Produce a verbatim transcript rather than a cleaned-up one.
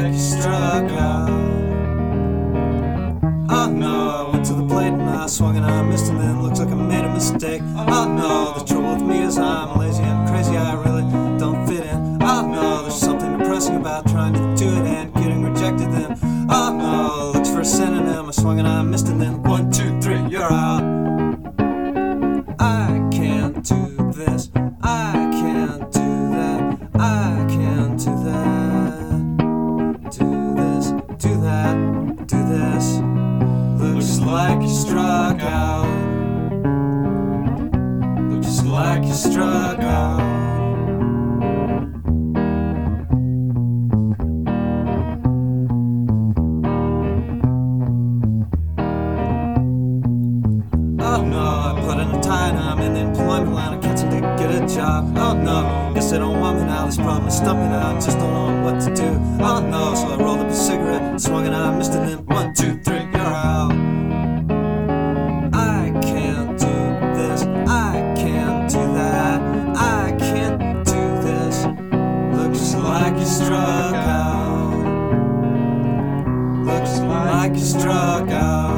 like you struck out. Oh no, I went to the plate and I swung and I missed, and then looks like I made a mistake. Oh no, the trouble with me is I'm lazy and crazy, I really don't fit in. Oh no, there's something depressing about trying to do it and getting rejected then. Oh no, looks for a synonym, I swung and I missed, and then one, two, three, you're out. I can't do this, I can't do that, I can't do that. Do this, do that, do this. Looks like you struck out. Looks like you struck out. Oh no, I put in a tie and I'm in the employment line. I can't seem to get a job. Oh no, guess they don't want me now. This problem is stumping out. Just don't know what to do. Oh no, so I rolled up a cigarette, swung and I missed, and then one, two, three, you're out. I can't do this, I can't do that, I can't do this. Looks like you struck out. Looks like you struck out.